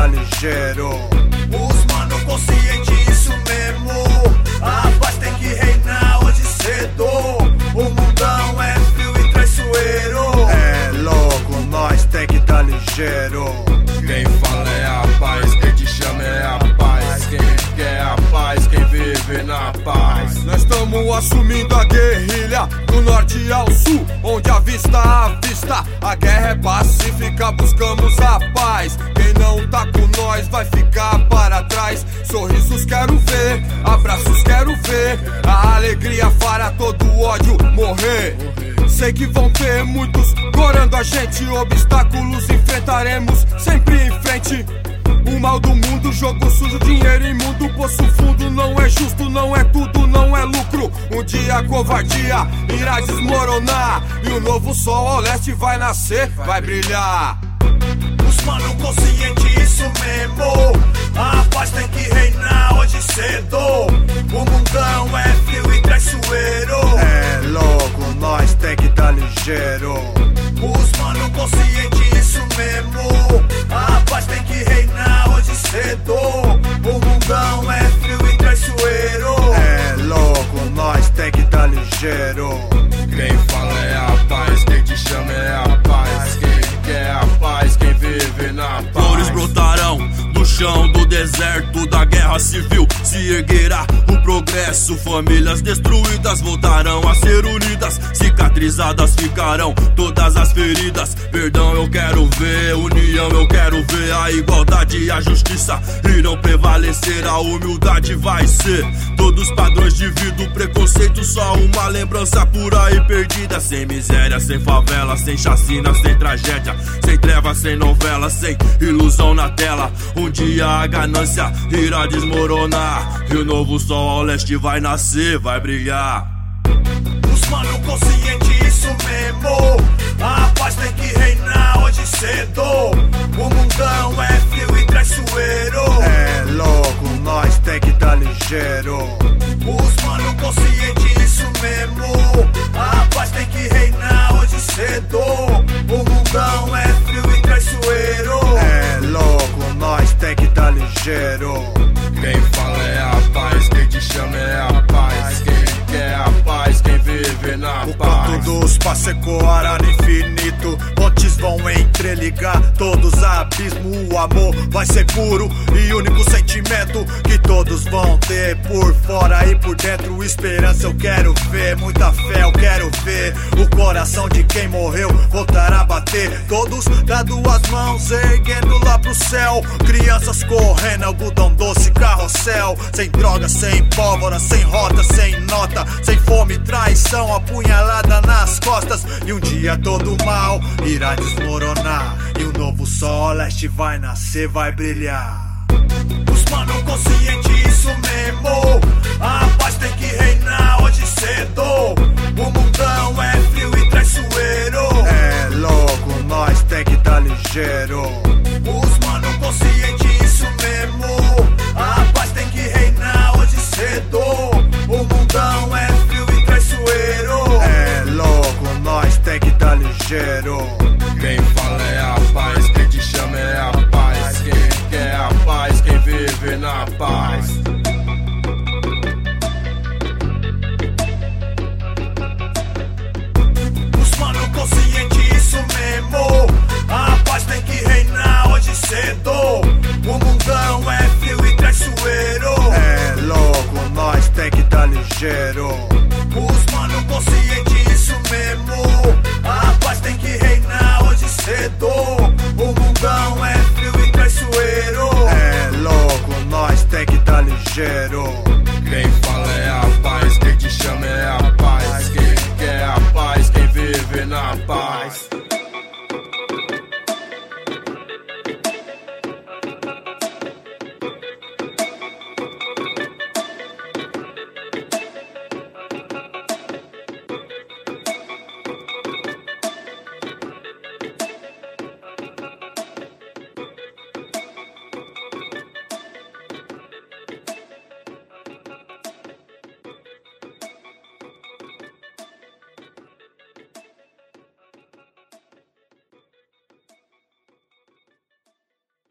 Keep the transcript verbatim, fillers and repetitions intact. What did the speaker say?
tá ligeiro. Os mano consciente, isso mesmo. A paz tem que reinar hoje cedo. O mundão é frio e traiçoeiro. É louco, nós tem que tá ligeiro. Quem fala é a paz, quem te chama é a paz. Quem quer a paz, quem vive na paz. Nós estamos assumindo a guerrilha do norte ao sul, onde a vista a vista, a guerra é pacífica, buscamos a paz. Quem não tá com nós vai ficar para trás. Sorrisos quero ver, abraços quero ver, a alegria fará todo o ódio morrer. Sei que vão ter muitos corando a gente, obstáculos enfrentaremos sempre em frente. O mal do mundo, jogo sujo, dinheiro imundo, poço fundo, não é justo, não é tudo, não é lucro. Um dia a covardia irá desmoronar e o novo sol ao leste vai nascer, vai brilhar. Os mano consciente, isso mesmo. A paz tem que reinar hoje cedo. O mundão é frio e traiçoeiro. É louco, nós tem que tá ligeiro. Os mano consciente, isso mesmo. A paz tem que reinar hoje cedo. O mundão é frio e traiçoeiro. É louco, nós tem que tá ligeiro. Quem fala é a paz, quem te chama é a paz. Quem quer a paz, quem vive na paz. Flores brotarão do chão do deserto, da guerra civil se erguerá o progresso. Famílias destruídas voltarão a ser unidas, cicatrizadas ficarão todas as feridas. Perdão eu quero ver, união eu quero ver, a igualdade e a justiça irão prevalecer. A humildade vai ser todos os padrões de vida, o preconceito só uma lembrança por aí perdida. Sem miséria, sem favela, sem chacina, sem tragédia, sem treva, sem novela, sem ilusão na tela. Um dia a ganância irá desmoronar e o novo sol ao leste vai nascer, vai brilhar. Os mano consciente, isso mesmo. A paz tem que reinar hoje cedo. O mundão é frio e traiçoeiro. É louco, nós tem que tá ligeiro. Os mano consciente, isso mesmo. A paz tem que reinar hoje cedo. O mundão é frio e traiçoeiro. É louco, nós tem que tá ligeiro. Quem fala é a paz, quem te chama é a paz. Quem quer a paz, quem vive na o paz. O canto dos pás ecoará no infinito, pontes vão entreligar todos abismos. O amor vai ser puro e único sentimento que todos vão ter por fora e por dentro. Esperança eu quero ver, muita fé eu quero ver. O coração de quem morreu voltará a bater. Todos dá duas mãos erguendo lá pro céu. Crianças correndo, algodão doce, carrossel. Sem droga, sem pólvora, sem rota, sem nota, sem fome, traição, apunhalada nas costas. E um dia todo mal irá desmoronar e um novo sol ao leste vai nascer, vai brilhar. Os mano consciente, isso mesmo. A paz tem que reinar hoje cedo. O mundão é frio e traiçoeiro. É louco, nós tem que tá ligeiro. Os mano consciente, isso mesmo. A paz tem que reinar hoje cedo. O mundão é frio e traiçoeiro. É louco, nós tem que tá ligeiro. Quem fala é a paz, quem te chama é a paz. Quem quer a paz, quem vive na paz. Os mano consciente, isso mesmo. A paz tem que reinar hoje cedo. O mundão é frio e traiçoeiro. É louco, nós tem que tá ligeiro. Os mano consciente, isso mesmo. A paz tem que reinar hoje cedo. O mundão é frio e traiçoeiro. É louco, nós tem que tá ligeiro.